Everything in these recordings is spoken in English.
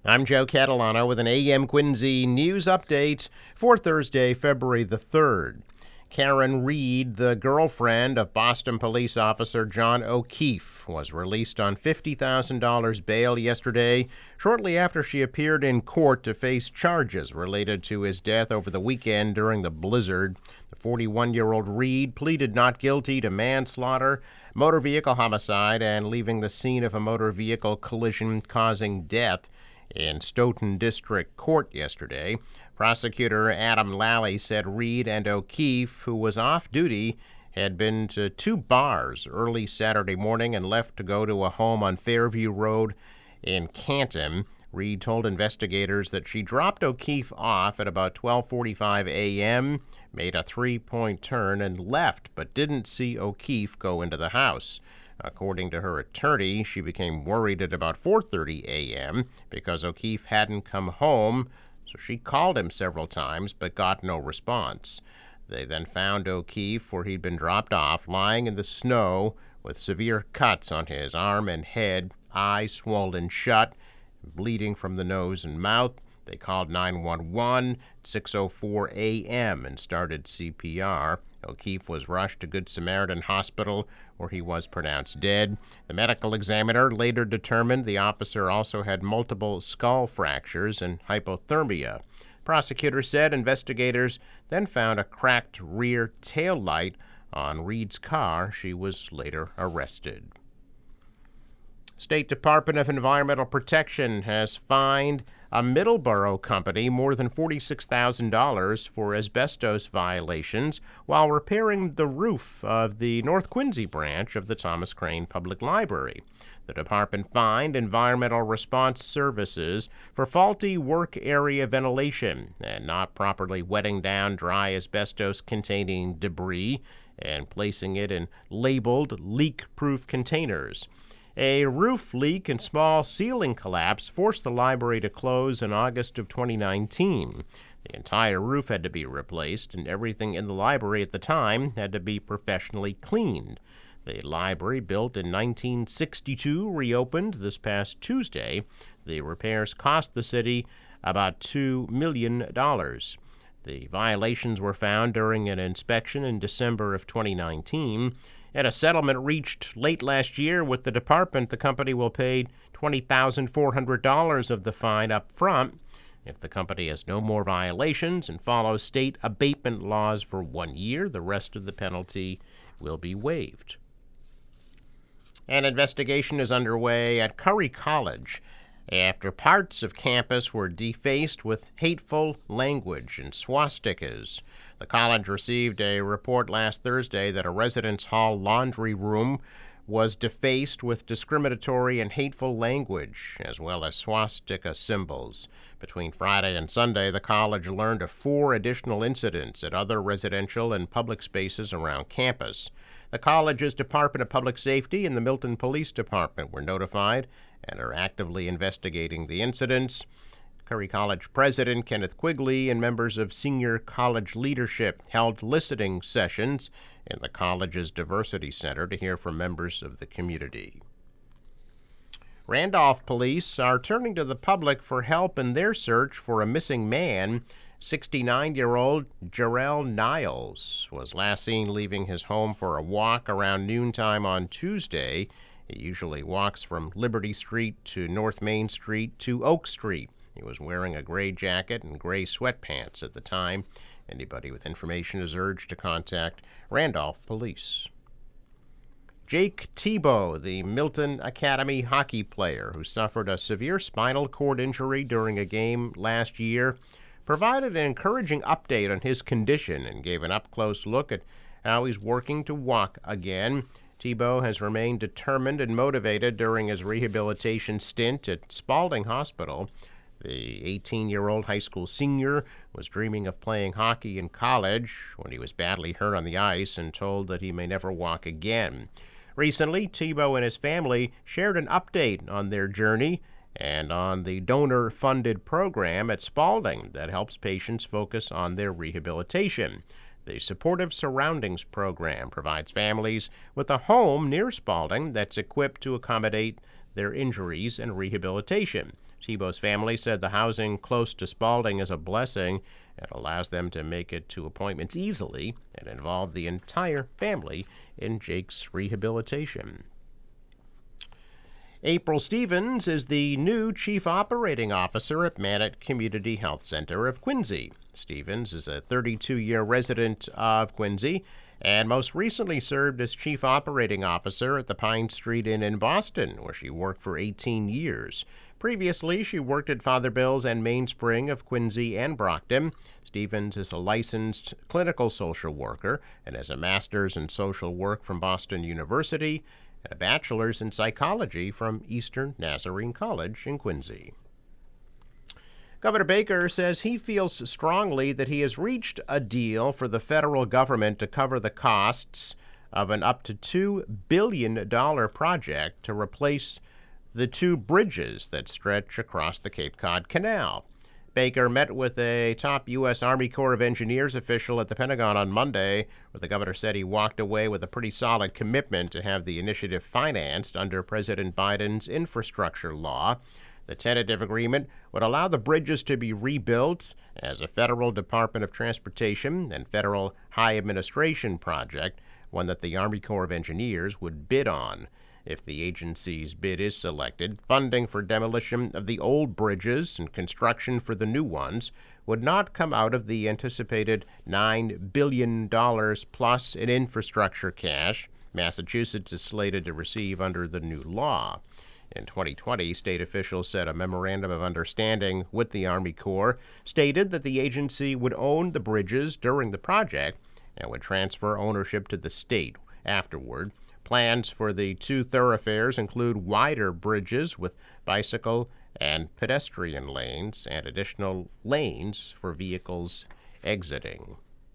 I'm Joe Catalano with an AM Quincy news update for Thursday, February the 3rd. Karen Reed, the girlfriend of Boston police officer John O'Keefe, was released on $50,000 bail yesterday, shortly after she appeared in court to face charges related to his death over the weekend during the blizzard. The 41-year-old Reed pleaded not guilty to manslaughter, motor vehicle homicide, and leaving the scene of a motor vehicle collision causing death in Stoughton District Court yesterday. Prosecutor Adam Lally said Reed and O'Keefe, who was off duty, had been to two bars early Saturday morning and left to go to a home on Fairview Road in Canton. Reed told investigators that she dropped O'Keefe off at about 12:45 a.m., made a three-point turn, and left, but didn't see O'Keefe go into the house. According to her attorney, she became worried at about 4:30 a.m. because O'Keefe hadn't come home, so she called him several times but got no response. They then found O'Keefe where he'd been dropped off, lying in the snow with severe cuts on his arm and head, eyes swollen shut, bleeding from the nose and mouth. They called 911 at 6:04 a.m. and started CPR. O'Keefe was rushed to Good Samaritan Hospital, where he was pronounced dead. The medical examiner later determined the officer also had multiple skull fractures and hypothermia. Prosecutors said investigators then found a cracked rear tail light on Reed's car. She was later arrested. State Department of Environmental Protection has fined a Middleborough company more than $46,000 for asbestos violations while repairing the roof of the North Quincy branch of the Thomas Crane Public Library. The department fined Environmental Response Services for faulty work area ventilation and not properly wetting down dry asbestos-containing debris and placing it in labeled leak-proof containers. A roof leak and small ceiling collapse forced the library to close in August of 2019. The entire roof had to be replaced, and everything in the library at the time had to be professionally cleaned. The library, built in 1962, reopened this past Tuesday. The repairs cost the city about $2 million. The violations were found during an inspection in December of 2019. At a settlement reached late last year with the department, the company will pay $20,400 of the fine up front. If the company has no more violations and follows state abatement laws for 1 year, the rest of the penalty will be waived. An investigation is underway at Curry College after parts of campus were defaced with hateful language and swastikas. The college received a report last Thursday that a residence hall laundry room was defaced with discriminatory and hateful language, as well as swastika symbols. Between Friday and Sunday, the college learned of 4 additional incidents at other residential and public spaces around campus. The college's Department of Public Safety and the Milton Police Department were notified and are actively investigating the incidents. Curry College President Kenneth Quigley and members of senior college leadership held listening sessions in the college's Diversity Center to hear from members of the community. Randolph police are turning to the public for help in their search for a missing man. 69-year-old Jarrell Niles was last seen leaving his home for a walk around noontime on Tuesday. He usually walks from Liberty Street to North Main Street to Oak Street. He was wearing a gray jacket and gray sweatpants at the time. Anybody with information is urged to contact Randolph Police. Jake Thibault, the Milton Academy hockey player who suffered a severe spinal cord injury during a game last year, provided an encouraging update on his condition and gave an up-close look at how he's working to walk again. Thibault has remained determined and motivated during his rehabilitation stint at Spalding Hospital. The 18-year-old high school senior was dreaming of playing hockey in college when he was badly hurt on the ice and told that he may never walk again. Recently, Thibault and his family shared an update on their journey and on the donor-funded program at Spalding that helps patients focus on their rehabilitation. The Supportive Surroundings program provides families with a home near Spalding that's equipped to accommodate their injuries and rehabilitation. Tebow's family said the housing close to Spalding is a blessing. It allows them to make it to appointments easily and involve the entire family in Jake's rehabilitation. April Stevens is the new Chief Operating Officer at Mannett Community Health Center of Quincy. Stevens is a 32-year resident of Quincy and most recently served as Chief Operating Officer at the Pine Street Inn in Boston, where she worked for 18 years. Previously, she worked at Father Bill's and Mainspring of Quincy and Brockton. Stevens is a licensed clinical social worker and has a master's in social work from Boston University and a bachelor's in psychology from Eastern Nazarene College in Quincy. Governor Baker says he feels strongly that he has reached a deal for the federal government to cover the costs of an up to $2 billion project to replace the two bridges that stretch across the Cape Cod Canal. Baker met with a top U.S. Army Corps of Engineers official at the Pentagon on Monday, where the governor said he walked away with a pretty solid commitment to have the initiative financed under President Biden's infrastructure law. The tentative agreement would allow the bridges to be rebuilt as a federal Department of Transportation and Federal High Administration project, one that the Army Corps of Engineers would bid on. If the agency's bid is selected, funding for demolition of the old bridges and construction for the new ones would not come out of the anticipated $9 billion plus in infrastructure cash Massachusetts is slated to receive under the new law. In 2020, state officials said a memorandum of understanding with the Army Corps stated that the agency would own the bridges during the project and would transfer ownership to the state afterward. Plans for the two thoroughfares include wider bridges with bicycle and pedestrian lanes and additional lanes for vehicles exiting.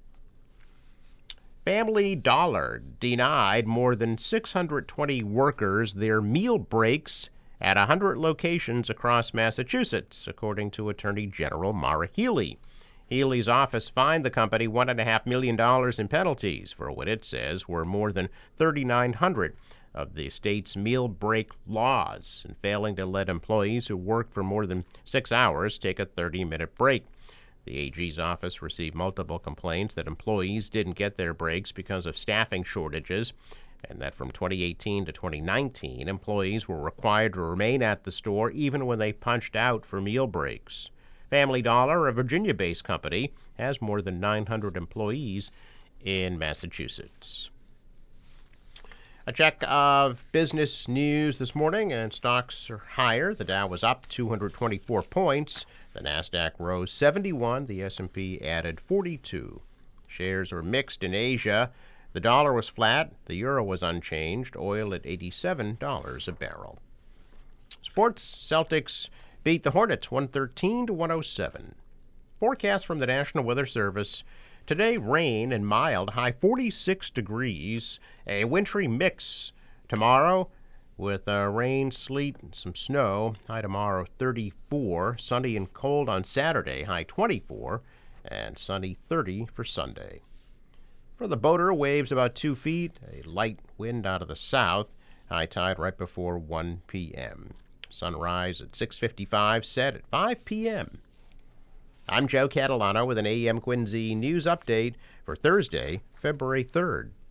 Family Dollar denied more than 620 workers their meal breaks at 100 locations across Massachusetts, according to Attorney General Maura Healey. Healey's office fined the company $1.5 million in penalties for what it says were more than 3,900 of the state's meal break laws and failing to let employees who work for more than 6 hours take a 30-minute break. The AG's office received multiple complaints that employees didn't get their breaks because of staffing shortages, and that from 2018 to 2019, employees were required to remain at the store even when they punched out for meal breaks. Family Dollar, a Virginia-based company, has more than 900 employees in Massachusetts. A check of business news this morning, and stocks are higher. The Dow was up 224 points. The Nasdaq rose 71. The S&P added 42. Shares were mixed in Asia. The dollar was flat. The euro was unchanged. Oil at $87 a barrel. Sports: Celtics beat the Hornets 113-107. Forecast from the National Weather Service: today, rain and mild, high 46 degrees, a wintry mix. Tomorrow, with rain, sleet, and some snow, high tomorrow 34. Sunny and cold on Saturday, high 24, and sunny 30 for Sunday. For the boater, waves about 2 feet, a light wind out of the south, high tide right before 1 p.m. Sunrise at 6:55, set at 5 p.m. I'm Joe Catalano with an AM Quincy news update for Thursday, February 3rd.